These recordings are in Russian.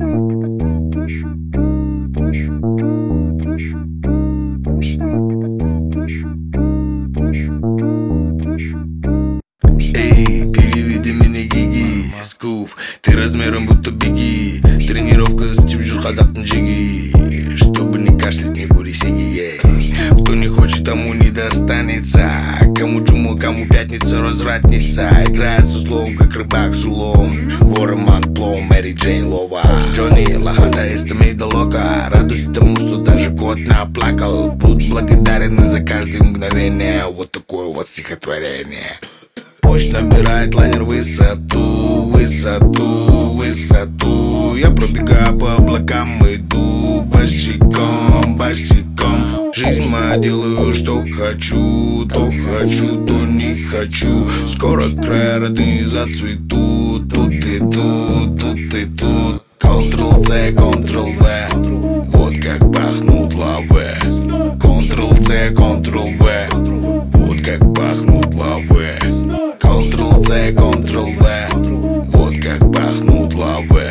Эй, переведи меня гиги, скуф, ты размером будто беги. Тренировка затем жур казақтың жеги. Чтобы не кашлять, не кури сиги. Кто не хочет, тому не достанется. Кому чуму, кому пятница, развратница. Играет со словом, как рыбак с улом. Гороман, плом, Мэри Джейн, Лова. Джонни, лохота из Томейда Лока. Радуюсь тому, что даже кот наплакал. Будь благодарен за каждое мгновение. Вот такое вот стихотворение. Почта набирает лайнер высоту, высоту, высоту. Я пробегаю по облакам, иду босиком, босиком. Жизнь моя, делаю, что хочу, то не хочу. Скоро края родные зацветут. Тут и тут, тут и тут. Ctrl-C, Ctrl-V. Вот как пахнут лавы. Ctrl-C, Ctrl-V. Вот как пахнут лавы. Ctrl-C, Ctrl-V. Вот как пахнут лавы.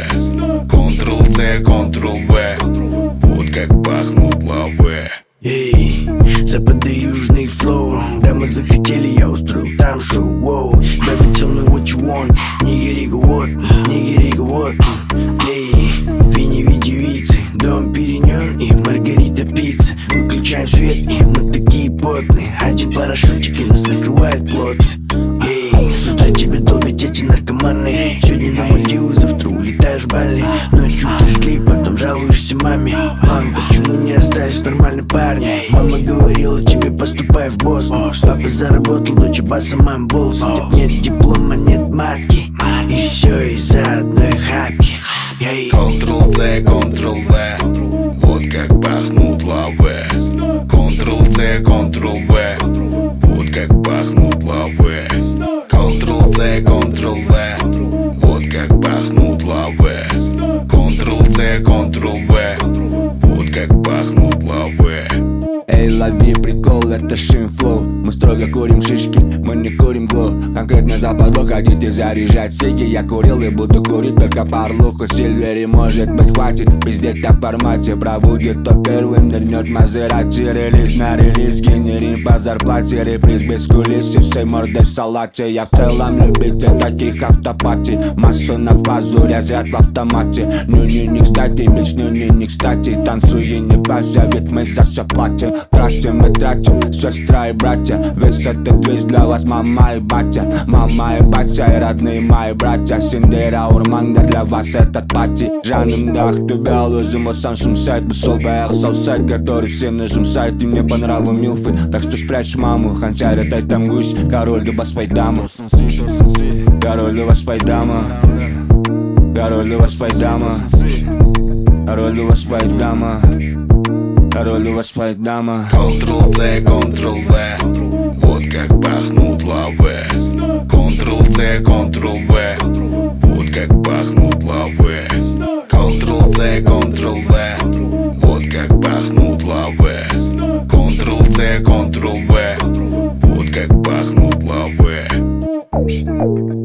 Ctrl-C, Ctrl-V. Вот как пахнут лавы. Эй, запады южных флоу. Да мы захотели, я устроил там шоу. Воу, baby, tell me what you want. Нигерига вот, нигерига вот. Эй, вини видеовицы, дом Периньон и Маргарита пицца. Выключаем свет, и мы такие потные. Один парашютик, и нас накрывает плотно. Эй, с утра тебя долбят эти наркоманы. Сегодня на Мальдивы, завтра улетаешь в Бали. Ночью ты слип, потом жалуешься маме. Мам, почему не остались нормальные парни? Мама говорила тебе, поступай в Бостон. Папа заработал, дочь баса, мам болс. Нет диплома, нет матки. И все из-за одной хапки. Ctrl-C, Ctrl-V. Вот как пахнут лавы. Ctrl-C, Ctrl-V. Вот как пахнут лавы. Ctrl-C, Ctrl-V. Вот как пахнут лавы. Ctrl-C, Ctrl-V. Вот как пахнут лавы. Эй, лови прикол, это шимфлоу. Мы строго курим шишки, мы не курим гло. Конкретно западло, хотите заряжать сиги. Я курил и буду курить только парлуху. Сильвери, может быть, хватит пиздеть о формате. Пробудет то первым, нырнет Мазерати. Релиз на релиз, генерим по зарплате. Реприз без кулис и всей мордой в салате. Я в целом любитель таких автопатий. Массу на фазу, разряд в автомате. Ну-не, не кстати, бич, ну-не, не кстати. Танцуй и не бася, ведь мы за все платим. Тратим и тратим, сестра и братья. Весь этот весь для вас мама и батя. Мама и батя и родные мои братья. Синдера, Урманга, для вас этот пати. Жанымда Ақтөбе, өзім осам жұмсайт. Бұл сол баяғы сол сайт, который сені жұмсайт. И мне по нраву милфы, так что спрячь маму. Ханчар, это там гусь, король баспай даму. Король баспай дама. Король баспай дама. Король баспай дама. Король баспай дама. Ctrl-C, Ctrl-V. Вот как пахнут лавы. Ctrl-C, Ctrl-V. Вот как пахнут лавы. Ctrl-C, Ctrl-V. Вот как пахнут лавы. Ctrl-C, Ctrl-V. Вот как пахнут лавы.